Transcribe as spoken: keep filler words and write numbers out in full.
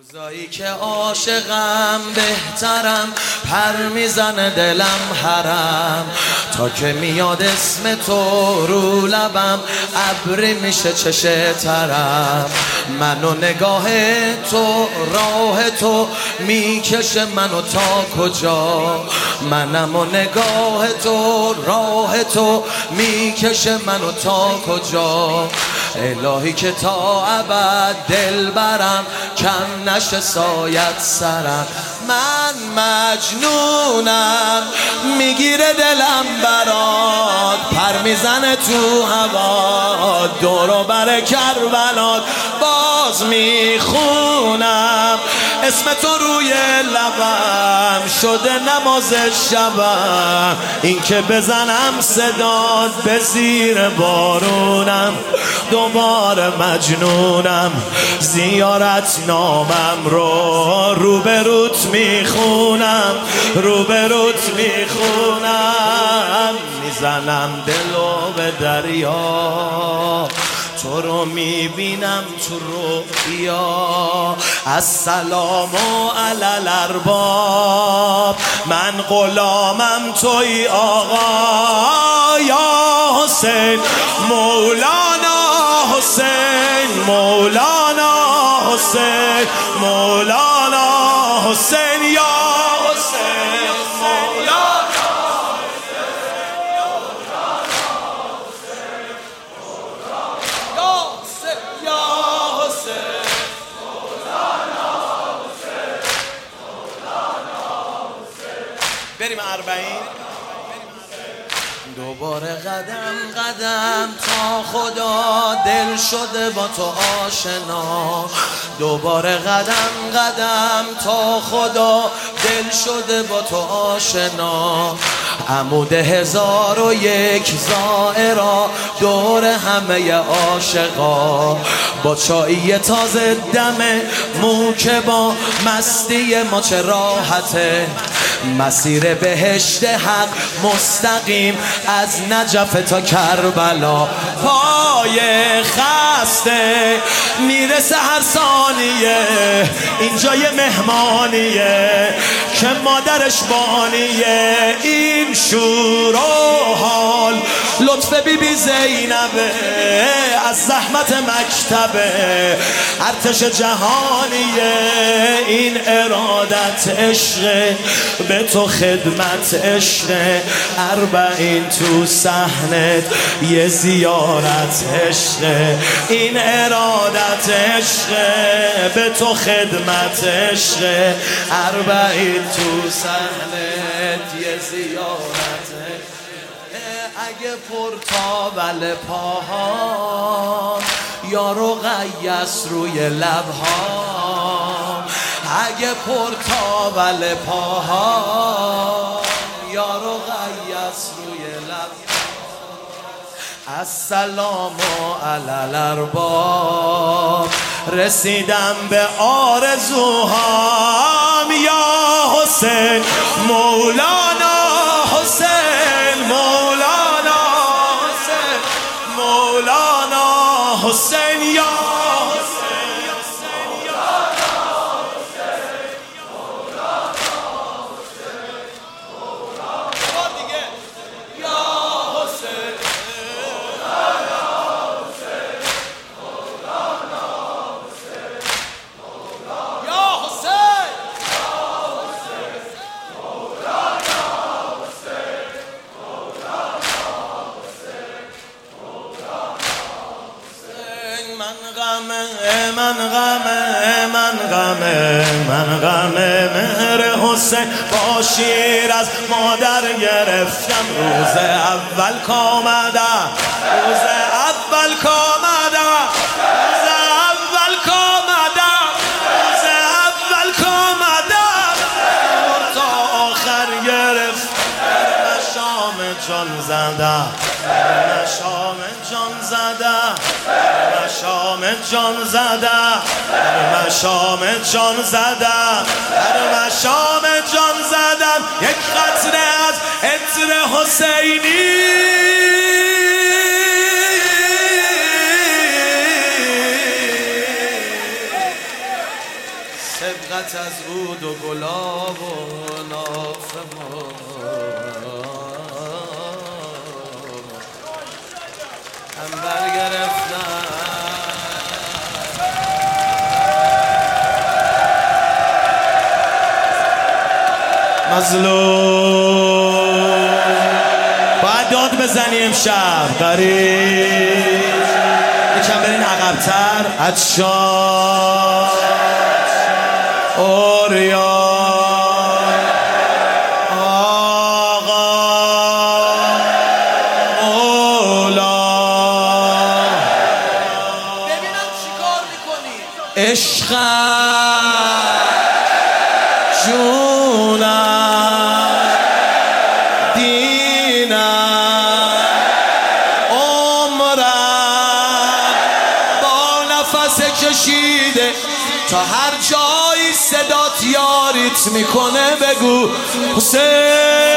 روزایی که عاشقم بهترم، پر میزنه دلم حرم، تا که میاد اسم تو رو لبم، ابری میشه چشه ترم. منو نگاه تو راه تو میکشه منو تا کجا، منم و نگاه تو راه تو میکشه منو تا کجا. الهی که تا ابد دل برم، کم نشه سایت سرم. من مجنونم میگیره دلم برات، پر میزنه تو هوا دور و بر کربلات. باز میخونم اسم تو روی لبم، شده نماز شبم. این که بزنم صدات به زیر بارونم، دوباره مجنونم. زیارت نامم رو روبروت میخونم، روبروت میخونم. میزنم دلو به دریا، تو رو میبینم تو رویا. السلام علی الارباب، من غلامم توی آقا. یا حسین مولانا حسین، مولانا حسین، مولانا حسین. یا حسین مولانا بریم اربعین. دوباره قدم قدم تا خدا دل شده با تو آشنا. دوباره قدم قدم تا خدا دل شده با تو آشنا. عمود هزار و یک زائرا دور همه عاشقا. با چایی تازه دم مو که با مستی ما چه راحته. مسیر بهشت حق مستقیم از نجف تا کربلا. پای خسته میرسه هر ثانیه، اینجا یه مهمانیه که مادرش بانیه. این شور و حال لطف بی بی زینبه، از زحمت مکتبه ارتش جهانیه. این ارادت عشق به تو خدمت عشق، اربعین تو صحنت یه زیارت عشق. این ارادت عشق به تو خدمت عشق، اربعین تو صحنت یه زیارت. اگه پرتاول پاهام یارو قیس روی لبهام. اگه پرتاول پاهام یارو قیس روی لبهام. السلام علی الارباب، رسیدم به آرزوهام. یا حسین مولانا حسین، مولانا حسین، مولانا حسین. یا من غمه من غمه من غمه مهر حسین با شیر از مادر گرفتم. روز اول کامدم، روز اول کامدم، روز اول کامدم، روز اول کامدم. تا آخر گرفت مشام جان زدم، مشام جان زدم، مشام جان زدم، مشام جان زدم، مشام جان زدم. یک قطره از عطر حسینی سبقت از عود و گلاب و نافه هم برگرفتم مظلوم باید داد بزنی امشب غریب یکم برین عقب‌تر عطشان اوریان آقا مولا ببینم چیکار میکنی عشقم جونم دینم عمرم با نفس کشیده تا هر جایی صدات یاریت میکنه بگو حسین